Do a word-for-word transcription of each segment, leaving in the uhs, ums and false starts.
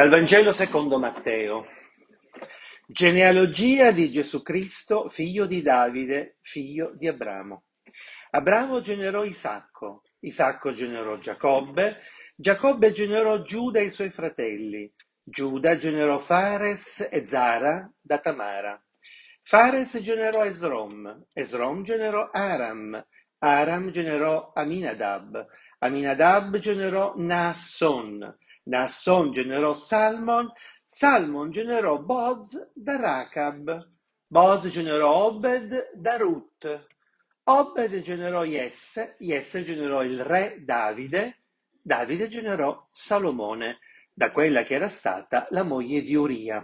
Dal Vangelo secondo Matteo. Genealogia di Gesù Cristo, figlio di Davide, figlio di Abramo. Abramo generò Isacco, Isacco generò Giacobbe, Giacobbe generò Giuda e i suoi fratelli, Giuda generò Fares e Zara da Tamara. Fares generò Esrom, Esrom generò Aram, Aram generò Aminadab, Aminadab generò Naasson, Naasson generò Salmon, Salmon generò Boz da Racab, Boz generò Obed da Rut, Obed generò Jesse, Jesse generò il re Davide, Davide generò Salomone, da quella che era stata la moglie di Uria.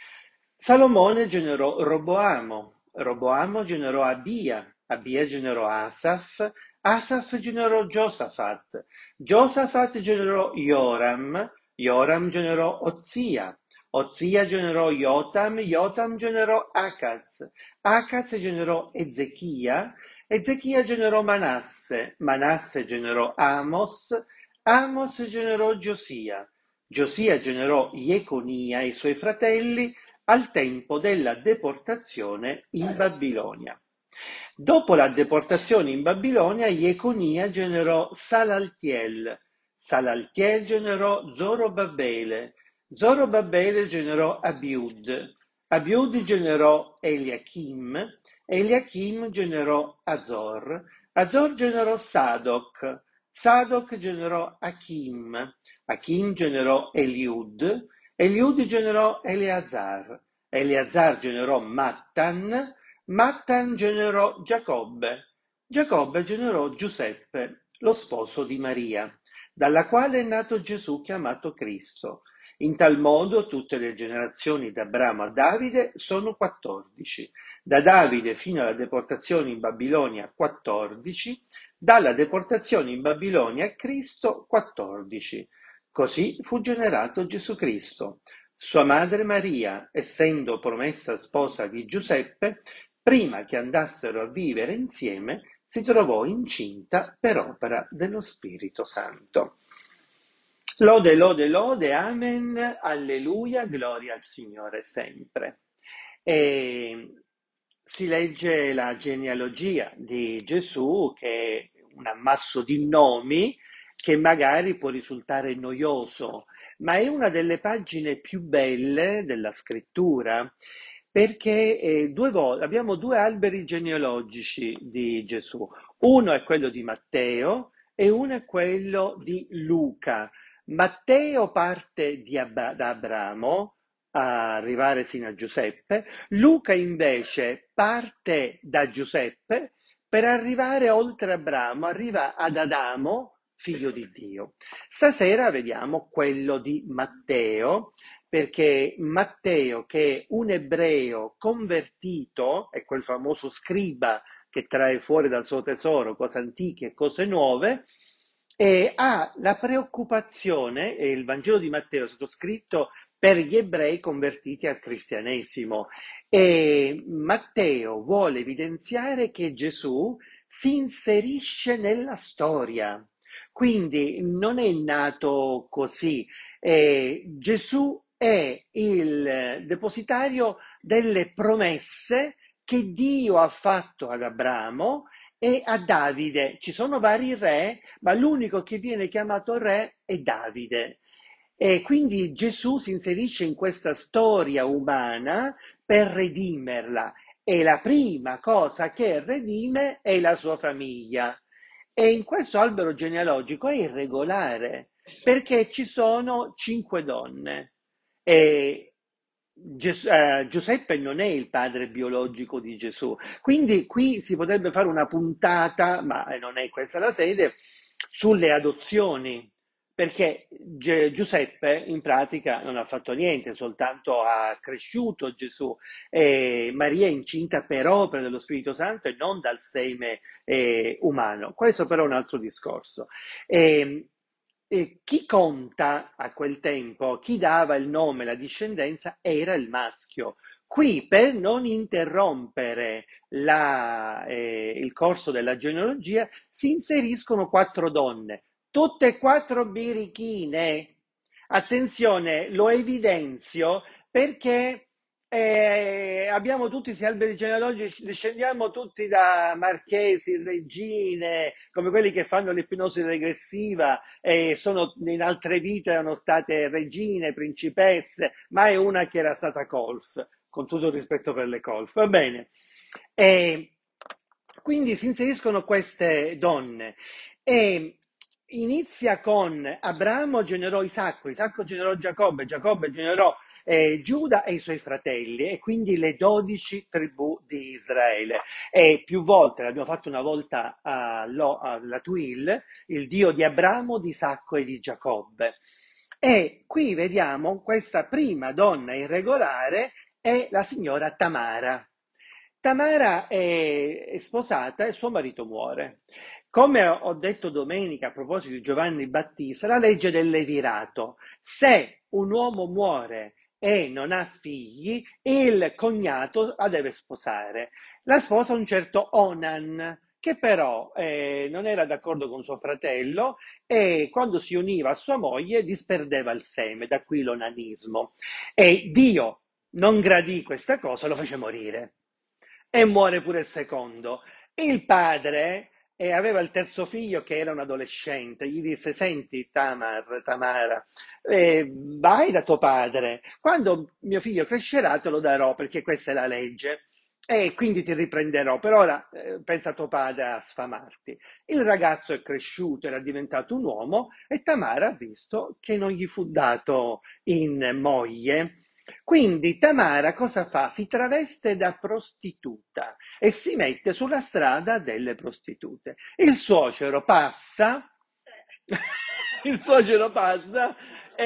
Salomone generò Roboamo, Roboamo generò Abia, Abia generò Asaf, Asaf generò Giosafat, Giosafat generò Joram, Joram generò Ozia, Ozia generò Jotam, Jotam generò Acaz, Acaz generò Ezechia, Ezechia generò Manasse, Manasse generò Amos, Amos generò Giosia, Giosia generò Jeconia e i suoi fratelli al tempo della deportazione in Babilonia. Dopo la deportazione in Babilonia, Jeconia generò Salaltiel, Salaltiel generò Zorobabele, Zorobabele generò Abiud, Abiud generò Eliachim, Eliachim generò Azor, Azor generò Sadoc, Sadoc generò Achim, Achim generò Eliud, Eliud generò Eleazar, Eleazar generò Mattan, Mattan generò Giacobbe, Giacobbe generò Giuseppe, lo sposo di Maria, dalla quale è nato Gesù chiamato Cristo. In tal modo tutte le generazioni da Abramo a Davide sono quattordici, da Davide fino alla deportazione in Babilonia quattordici, dalla deportazione in Babilonia a Cristo quattordici. Così fu generato Gesù Cristo. Sua madre Maria, essendo promessa sposa di Giuseppe, prima che andassero a vivere insieme, si trovò incinta per opera dello Spirito Santo. Lode, lode, lode, amen, alleluia, gloria al Signore sempre. E si legge la genealogia di Gesù, che è un ammasso di nomi che magari può risultare noioso, ma è una delle pagine più belle della scrittura, perché eh, due volte, abbiamo due alberi genealogici di Gesù. Uno è quello di Matteo e uno è quello di Luca. Matteo parte di Ab- da Abramo a arrivare fino a Giuseppe, Luca invece parte da Giuseppe per arrivare oltre Abramo, arriva ad Adamo, figlio di Dio. Stasera vediamo quello di Matteo, perché Matteo, che è un ebreo convertito, è quel famoso scriba che trae fuori dal suo tesoro cose antiche e cose nuove, e ha la preoccupazione, e il Vangelo di Matteo è stato scritto per gli ebrei convertiti al cristianesimo, e Matteo vuole evidenziare che Gesù si inserisce nella storia, quindi non è nato così. Eh, Gesù è il depositario delle promesse che Dio ha fatto ad Abramo e a Davide. Ci sono vari re, ma l'unico che viene chiamato re è Davide. E quindi Gesù si inserisce in questa storia umana per redimerla. E la prima cosa che redime è la sua famiglia. E in questo albero genealogico è irregolare, perché ci sono cinque donne. E Ges- eh, Giuseppe non è il padre biologico di Gesù, quindi qui si potrebbe fare una puntata, ma non è questa la sede, sulle adozioni, perché Ge- Giuseppe in pratica non ha fatto niente, soltanto ha cresciuto Gesù, e Maria è incinta per opera dello Spirito Santo e non dal seme eh, umano. Questo però è un altro discorso. E, e chi conta a quel tempo, chi dava il nome, la discendenza, era il maschio. Qui, per non interrompere la, eh, il corso della genealogia, si inseriscono quattro donne, tutte e quattro birichine. Attenzione, lo evidenzio perché eh, abbiamo tutti questi alberi genealogici, discendiamo tutti da marchesi, regine, come quelli che fanno l'ipnosi regressiva e sono, in altre vite erano state regine, principesse, ma è una che era stata colf, con tutto il rispetto per le colf. Va bene. E quindi si inseriscono queste donne e inizia con Abramo generò Isacco, Isacco generò Giacobbe, Giacobbe generò eh, Giuda e i suoi fratelli, e quindi le dodici tribù di Israele. E più volte, l'abbiamo fatto una volta alla Tuil, il Dio di Abramo, di Isacco e di Giacobbe. E qui vediamo questa prima donna irregolare è la signora Tamara. Tamara è, è sposata e suo marito muore. Come ho detto domenica a proposito di Giovanni Battista, la legge del levirato: se un uomo muore e non ha figli, il cognato la deve sposare. La sposa un certo Onan, che però eh, non era d'accordo con suo fratello e quando si univa a sua moglie disperdeva il seme, da qui l'onanismo. E Dio non gradì questa cosa, lo fece morire. E muore pure il secondo. Il padre e aveva il terzo figlio che era un adolescente, gli disse: senti Tamar, Tamara, eh, vai da tuo padre, quando mio figlio crescerà te lo darò perché questa è la legge e quindi ti riprenderò, per ora eh, pensa tuo padre a sfamarti. Il ragazzo è cresciuto, era diventato un uomo e Tamara ha visto che non gli fu dato in moglie. Quindi Tamara cosa fa? Si traveste da prostituta e si mette sulla strada delle prostitute. Il suocero passa, il suocero passa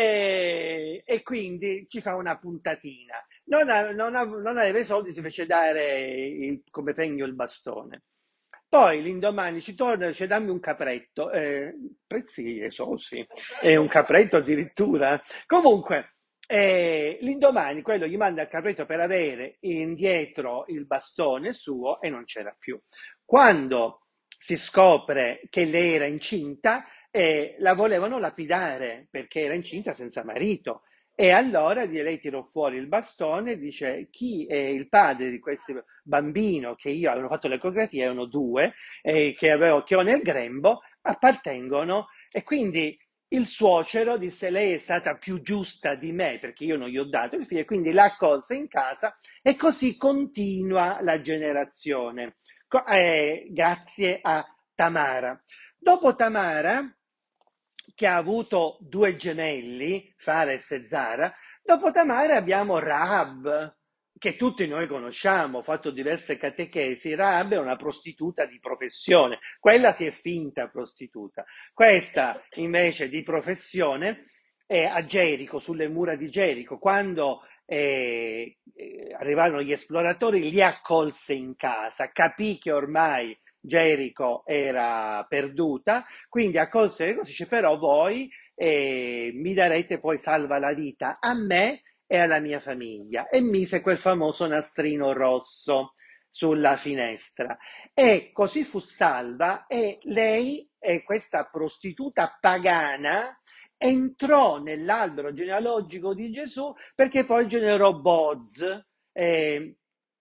e, e quindi ci fa una puntatina. Non, ha- non ha- non aveva i soldi, si fece dare il- come pegno il bastone. Poi l'indomani ci torna e dice: dammi un capretto. Eh, prezzi esosi, e un capretto addirittura. Comunque, eh, l'indomani quello gli manda il capretto per avere indietro il bastone suo e non c'era più. Quando si scopre che lei era incinta, eh, la volevano lapidare perché era incinta senza marito. E allora di lei tirò fuori il bastone e dice: chi è il padre di questo bambino che io avevo fatto l'ecografia, erano due, eh, che, avevo, che ho nel grembo, appartengono. E quindi il suocero disse: lei è stata più giusta di me perché io non gli ho dato il figlio, e quindi l'ha accolsa in casa e così continua la generazione, Co- eh, grazie a Tamara. Dopo Tamara, che ha avuto due gemelli, Fares e Zara, dopo Tamara abbiamo Rahab, che tutti noi conosciamo, ho fatto diverse catechesi. Rahab è una prostituta di professione, quella si è finta prostituta. Questa invece di professione è a Gerico, sulle mura di Gerico, quando eh, eh, arrivarono gli esploratori, li accolse in casa, capì che ormai Gerico era perduta, quindi accolse le cose, dice: però voi eh, mi darete poi salva la vita a me e alla mia famiglia, e mise quel famoso nastrino rosso sulla finestra, e così fu salva. E lei, eh, questa prostituta pagana, entrò nell'albero genealogico di Gesù perché poi generò Boz, eh,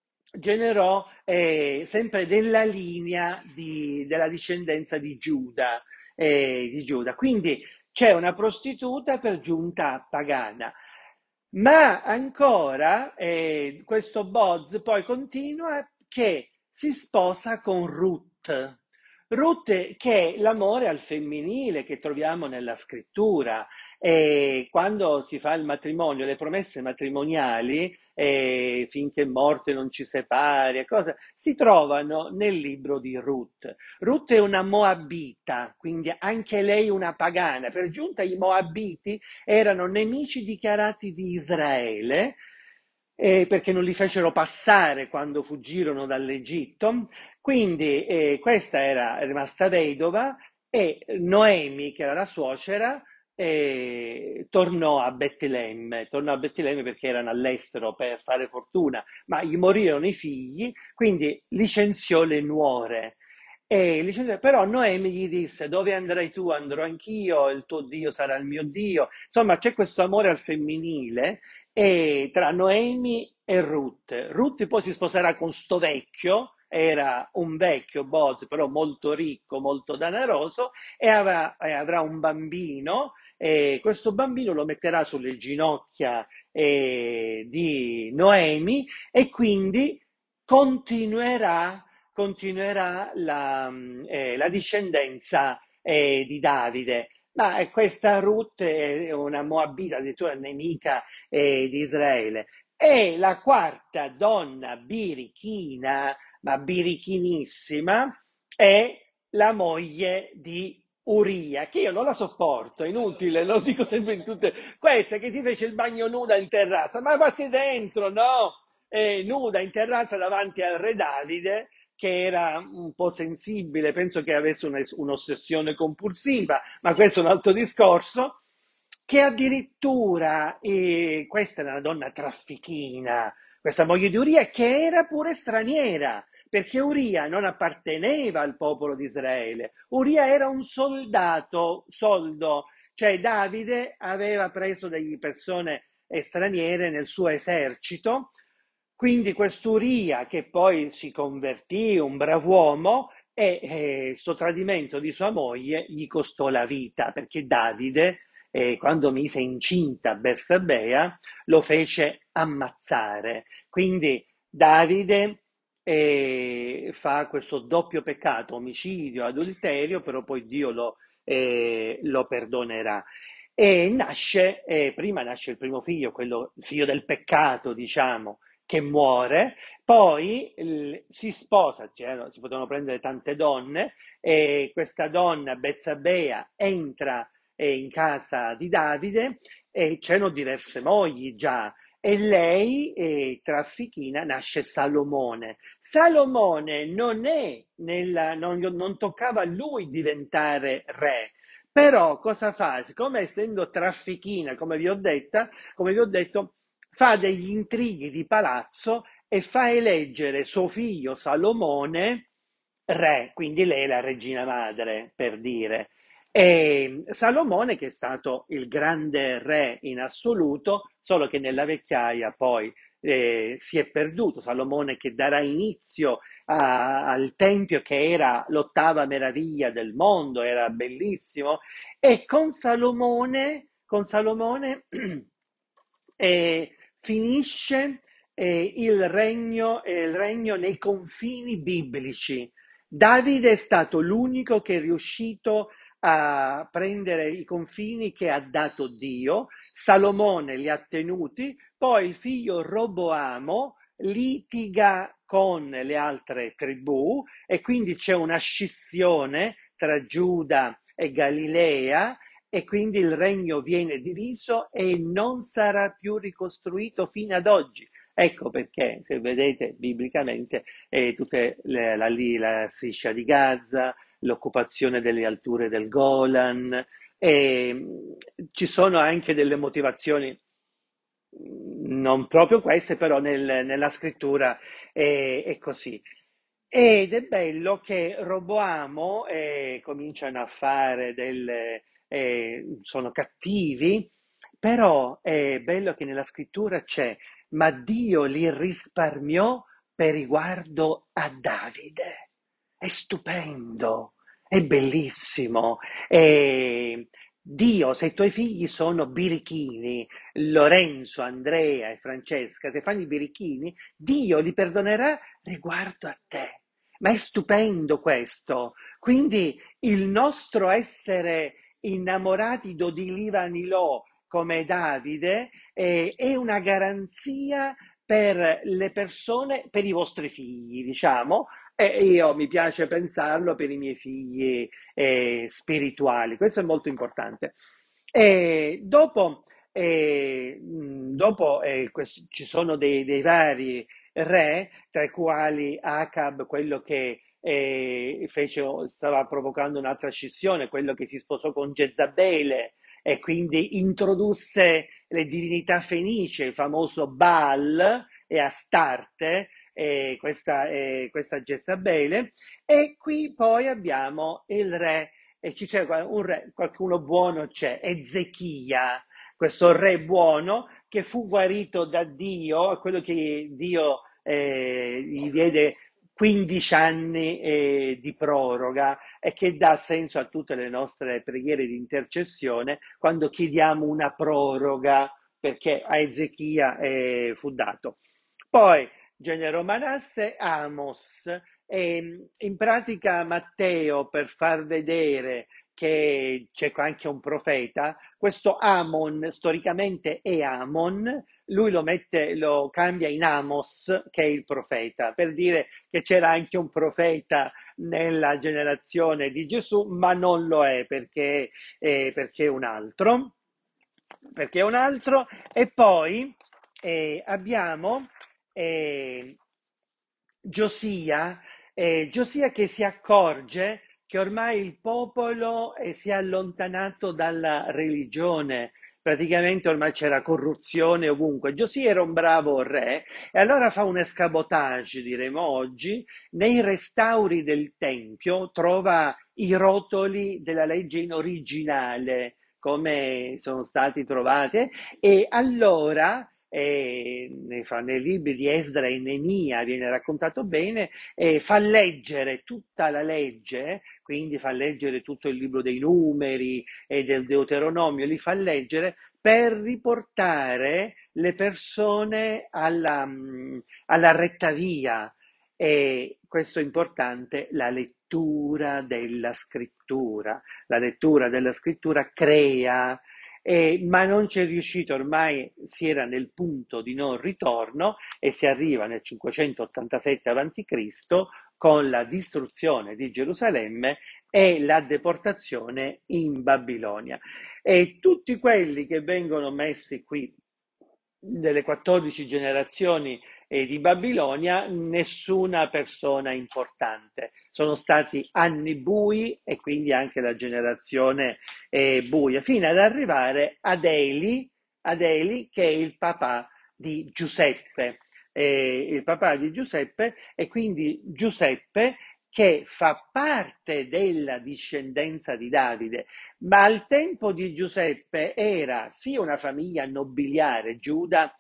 generò eh, sempre della linea di, della discendenza di Giuda, eh, di Giuda. Quindi c'è una prostituta per giunta pagana. Ma ancora eh, questo Boz poi continua che si sposa con Ruth. Ruth, che è l'amore al femminile che troviamo nella scrittura. E quando si fa il matrimonio, le promesse matrimoniali, eh, finché morte non ci separi, e cose, si trovano nel libro di Ruth. Ruth è una Moabita, quindi anche lei una pagana. Per giunta i Moabiti erano nemici dichiarati di Israele, eh, perché non li fecero passare quando fuggirono dall'Egitto. Quindi eh, questa era rimasta vedova e Noemi, che era la suocera, eh, tornò a Betlemme, tornò a Betlemme perché erano all'estero per fare fortuna, ma gli morirono i figli, quindi licenziò le nuore. E dice, però Noemi gli disse: dove andrai tu, andrò anch'io, il tuo Dio sarà il mio Dio. Insomma, c'è questo amore al femminile e tra Noemi e Ruth. Ruth poi si sposerà con sto vecchio, era un vecchio Boaz, però molto ricco, molto danaroso, e avrà, e avrà un bambino. E questo bambino lo metterà sulle ginocchia eh, di Noemi e quindi continuerà continuerà la, mm, eh, la discendenza eh, di Davide. Ma eh, questa Ruth è una Moabita, addirittura nemica eh, di Israele. E la quarta donna birichina, ma birichinissima, è la moglie di Uria, che io non la sopporto, è inutile, lo dico sempre in tutte queste, che si fece il bagno nuda in terrazza, ma vatti dentro, no? Eh, nuda in terrazza davanti al re Davide, che era un po' sensibile, penso che avesse una- un'ossessione compulsiva, ma questo è un altro discorso, che addirittura, eh, questa era una donna traffichina, questa moglie di Uria, che era pure straniera, perché Uria non apparteneva al popolo di Israele, Uria era un soldato, soldo, cioè Davide aveva preso delle persone eh, straniere nel suo esercito, quindi quest'Uria che poi si convertì, un brav'uomo, e questo tradimento di sua moglie gli costò la vita, perché Davide, eh, quando mise incinta Bersabea, lo fece ammazzare. Quindi Davide eh, fa questo doppio peccato, omicidio, adulterio, però poi Dio lo, eh, lo perdonerà. E nasce, eh, prima nasce il primo figlio, quello figlio del peccato, diciamo, che muore, poi il- si sposa, cioè, si potevano prendere tante donne, e questa donna, Bezzabea, entra eh, in casa di Davide e c'erano diverse mogli già, e lei, eh, traffichina, nasce Salomone. Salomone non è nella, non, non toccava a lui diventare re, però cosa fa? Siccome essendo traffichina, come vi ho detta, come vi ho detto, fa degli intrighi di palazzo e fa eleggere suo figlio Salomone re, quindi lei è la regina madre, per dire. E Salomone, che è stato il grande re in assoluto, solo che nella vecchiaia poi eh, si è perduto. Salomone che darà inizio a- al Tempio, che era l'ottava meraviglia del mondo, era bellissimo, e con Salomone, con Salomone eh, finisce eh, il regno, eh, il regno nei confini biblici. Davide è stato l'unico che è riuscito a prendere i confini che ha dato Dio, Salomone li ha tenuti, poi il figlio Roboamo litiga con le altre tribù e quindi c'è una scissione tra Giuda e Galilea e quindi il regno viene diviso e non sarà più ricostruito fino ad oggi. Ecco perché, se vedete biblicamente, eh, tutte le, la, lì, la striscia di Gaza, l'occupazione delle alture del Golan, e, mh, ci sono anche delle motivazioni, mh, non proprio queste, però nel- nella scrittura è, è così. Ed è bello che Roboamo eh, cominciano a fare delle, eh, sono cattivi, però è bello che nella scrittura c'è, ma Dio li risparmiò per riguardo a Davide. È stupendo, è bellissimo. E Dio, se i tuoi figli sono birichini, Lorenzo, Andrea e Francesca, se fanno i birichini, Dio li perdonerà riguardo a te. Ma è stupendo questo. Quindi il nostro essere innamorati di Livanilò come Davide eh, è una garanzia per le persone, per i vostri figli, diciamo, e io mi piace pensarlo per i miei figli eh, spirituali. Questo è molto importante. E dopo, eh, mh, dopo eh, quest- ci sono dei, dei vari re, tra i quali Acab, quello che eh, fece, stava provocando un'altra scissione, quello che si sposò con Jezabele e quindi introdusse le divinità fenicie, il famoso Baal e Astarte, eh, questa, eh, questa Jezabele, e qui poi abbiamo il re, e ci c'è un re, qualcuno buono c'è, Ezechia, questo re buono che fu guarito da Dio, quello che Dio eh, gli diede quindici anni eh, di proroga e che dà senso a tutte le nostre preghiere di intercessione quando chiediamo una proroga, perché a Ezechia eh, fu dato. Poi generò Manasse, Amos, e in pratica Matteo, per far vedere che c'è anche un profeta, questo Amon storicamente è Amon, lui lo mette, lo cambia in Amos, che è il profeta, per dire che c'era anche un profeta nella generazione di Gesù, ma non lo è perché, eh, perché è un altro, perché è un altro, e poi eh, abbiamo eh, Giosia, eh, Giosia che si accorge che ormai il popolo eh, si è allontanato dalla religione, praticamente ormai c'era corruzione ovunque. Giosia era un bravo re e allora fa un escamotage, diremo oggi, nei restauri del Tempio trova i rotoli della legge in originale, come sono stati trovati, e allora eh, nei, nei libri di Esdra e Nemia viene raccontato bene, eh, fa leggere tutta la legge, quindi fa leggere tutto il libro dei numeri e del Deuteronomio, li fa leggere per riportare le persone alla, mh, alla retta via. E questo è importante, la lettura della scrittura. La lettura della scrittura crea, eh, ma non c'è riuscito, ormai si era nel punto di non ritorno e si arriva nel cinquecentottantasette avanti Cristo con la distruzione di Gerusalemme e la deportazione in Babilonia. E tutti quelli che vengono messi qui delle quattordici generazioni eh, di Babilonia, nessuna persona importante. Sono stati anni bui e quindi anche la generazione eh, buia, fino ad arrivare ad Eli, ad Eli che è il papà di Giuseppe. Eh, il papà di Giuseppe, e quindi Giuseppe che fa parte della discendenza di Davide, ma al tempo di Giuseppe era sì una famiglia nobiliare, Giuda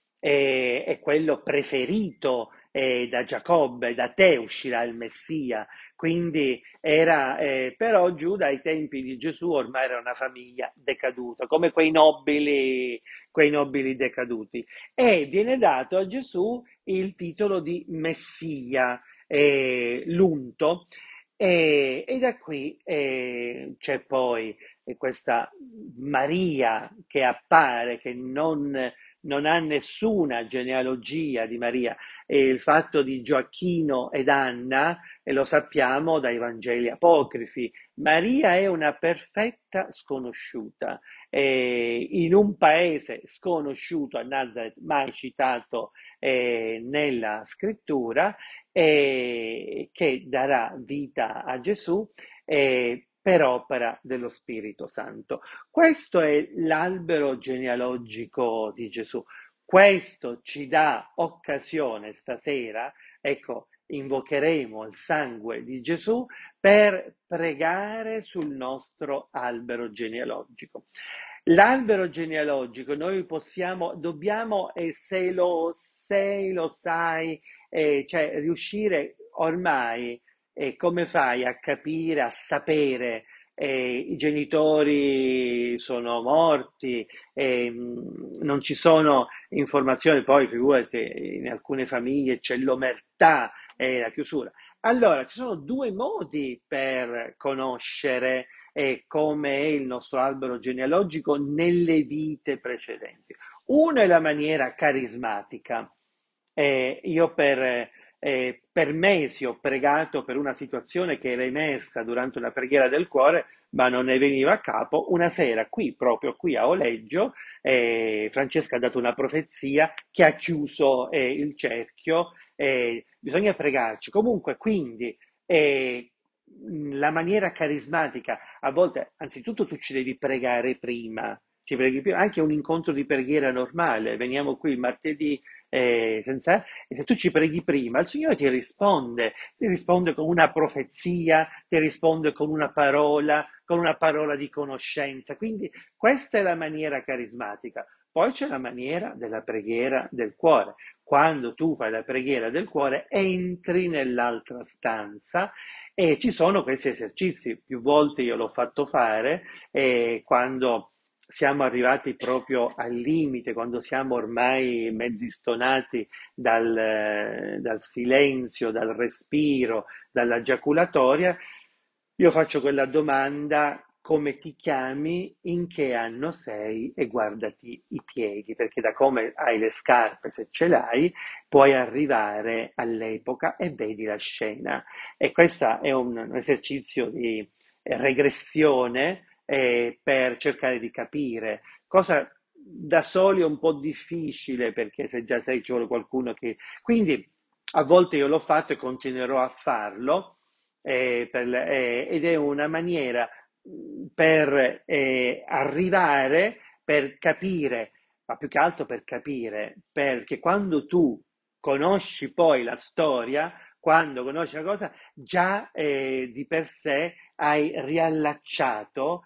eh, è quello preferito eh, da Giacobbe, da te uscirà il Messia, quindi era, eh, però Giuda ai tempi di Gesù ormai era una famiglia decaduta, come quei nobili, quei nobili decaduti. E viene dato a Gesù il titolo di Messia, eh, l'unto, e, e da qui eh, c'è poi questa Maria che appare, che non, non ha nessuna genealogia di Maria, e il fatto di Gioacchino ed Anna, e lo sappiamo dai Vangeli apocrifi. Maria è una perfetta sconosciuta, eh, in un paese sconosciuto a Nazareth, mai citato eh, nella scrittura, eh, che darà vita a Gesù eh, per opera dello Spirito Santo. Questo è l'albero genealogico di Gesù. Questo ci dà occasione stasera, ecco, invocheremo il sangue di Gesù per pregare sul nostro albero genealogico. L'albero genealogico noi possiamo, dobbiamo, e se lo, se lo sai, eh, cioè riuscire ormai, eh, come fai a capire, a sapere eh, i genitori sono morti, eh, non ci sono informazioni, poi figurati, in alcune famiglie c'è l'omertà e la chiusura. Allora, ci sono due modi per conoscere eh, come è il nostro albero genealogico nelle vite precedenti. Uno è la maniera carismatica. Eh, io per, eh, per mesi ho pregato per una situazione che era emersa durante una preghiera del cuore, ma non ne veniva a capo. Una sera, qui, proprio qui a Oleggio, eh, Francesca ha dato una profezia che ha chiuso eh, il cerchio. Eh, bisogna pregarci. Comunque, quindi, eh, la maniera carismatica, a volte, anzitutto tu ci devi pregare prima, ci preghi prima, anche un incontro di preghiera normale, veniamo qui il martedì, eh, senza- e se tu ci preghi prima, il Signore ti risponde, ti risponde con una profezia, ti risponde con una parola, con una parola di conoscenza. Quindi questa è la maniera carismatica. Poi c'è la maniera della preghiera del cuore. Quando tu fai la preghiera del cuore, entri nell'altra stanza e ci sono questi esercizi. Più volte io l'ho fatto fare e quando siamo arrivati proprio al limite, quando siamo ormai mezzi stonati dal, dal silenzio, dal respiro, dalla giaculatoria, io faccio quella domanda: come ti chiami, in che anno sei e guardati i piedi, perché da come hai le scarpe, se ce l'hai, puoi arrivare all'epoca e vedi la scena. E questo è un, un esercizio di eh, regressione eh, per cercare di capire cosa da soli è un po' difficile, perché se già sai ci vuole qualcuno che... Quindi a volte io l'ho fatto e continuerò a farlo, eh, per le- eh, ed è una maniera mh, per eh, arrivare, per capire, ma più che altro per capire, perché quando tu conosci poi la storia, quando conosci una cosa, già eh, di per sé hai riallacciato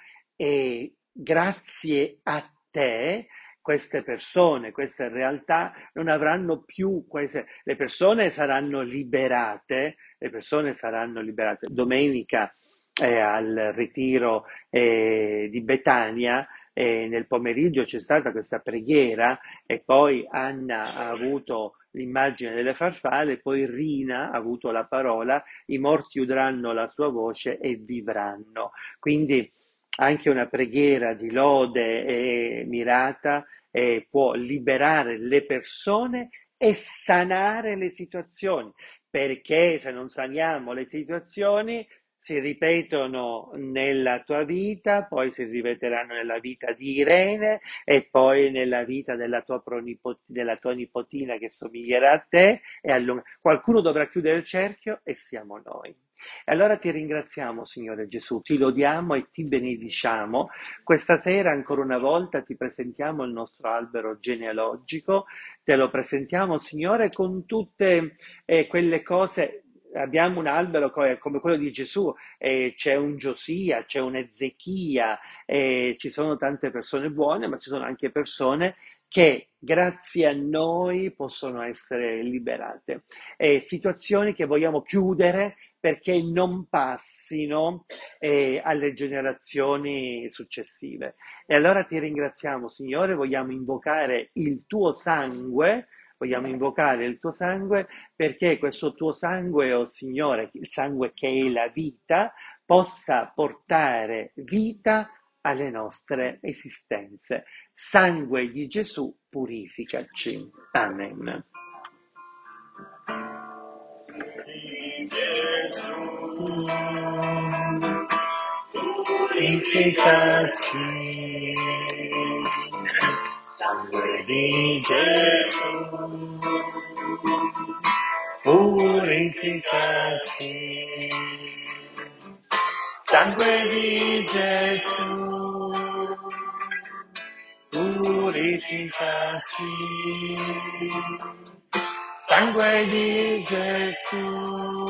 e grazie a te queste persone, queste realtà non avranno più, queste, le persone saranno liberate, le persone saranno liberate. Domenica eh, al ritiro eh, di Betania, eh, nel pomeriggio c'è stata questa preghiera e poi Anna ha avuto l'immagine delle farfalle, poi Rina ha avuto la parola, i morti udranno la sua voce e vivranno. Quindi anche una preghiera di lode e mirata eh, può liberare le persone e sanare le situazioni, perché se non saniamo le situazioni si ripetono nella tua vita, poi si ripeteranno nella vita di Irene e poi nella vita della tua, pronipot- della tua nipotina che somiglierà a te e allung- qualcuno dovrà chiudere il cerchio e siamo noi. E allora ti ringraziamo, Signore Gesù, ti lodiamo e ti benediciamo. Questa sera ancora una volta ti presentiamo il nostro albero genealogico, te lo presentiamo, Signore, con tutte eh, quelle cose. Abbiamo un albero co- come quello di Gesù, eh, c'è un Giosia, c'è un Ezechia, eh, ci sono tante persone buone, ma ci sono anche persone che grazie a noi possono essere liberate. Eh, situazioni che vogliamo chiudere perché non passino eh, alle generazioni successive. E allora ti ringraziamo, Signore, vogliamo invocare il tuo sangue, vogliamo invocare il tuo sangue perché questo tuo sangue, oh Signore, il sangue che è la vita, possa portare vita alle nostre esistenze. Sangue di Gesù, purificaci. Amen. Purificaci, sangue di Gesù, purificaci, sangue di Gesù, purificaci, sangue di Gesù,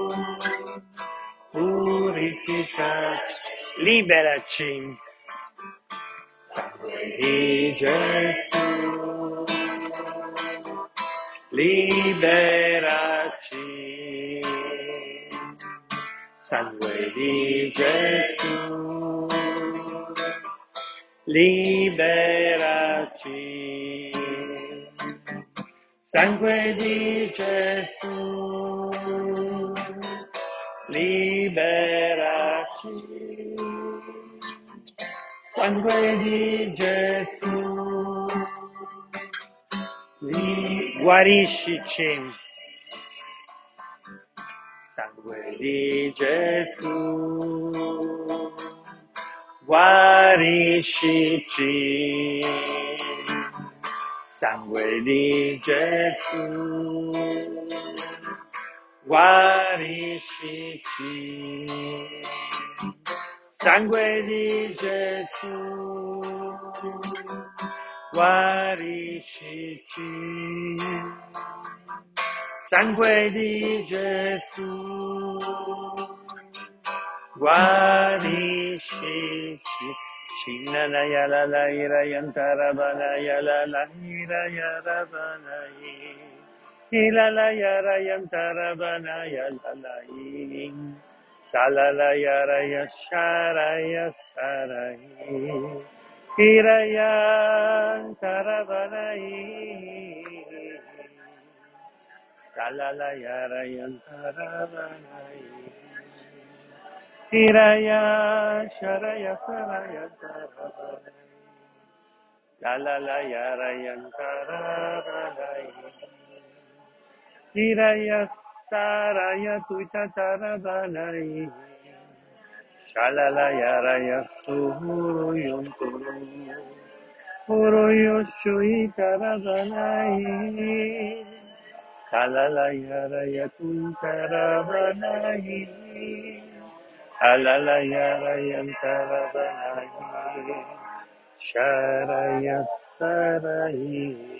purificaci, liberaci, sangue di Gesù, liberaci, sangue di Gesù, liberaci, sangue di Gesù, liberaci, sangue di Gesù, li- guariscici, sangue di Gesù, guariscici, sangue di Gesù, guariscici, sangue di Gesù, guariscici. Sangue di Gesù, guariscici. Shinanaya la la ira yantara banaya la la ira yara banai. Ila la yara yantara banaya la la ing. Sala la yara yashara yasarai. Ira yantara banai. Sala la yara yantara banai. Hiraya Sharaya Saraya Tarabanai Lalala Yarayan Tarabanai Hiraya Saraya Tuita Tarabanai Shalala Yaraya Suruyum Turu Uruyushui Tarabanai Shalala Yaraya Tuitarabanai Alalaya Sharaya Sarai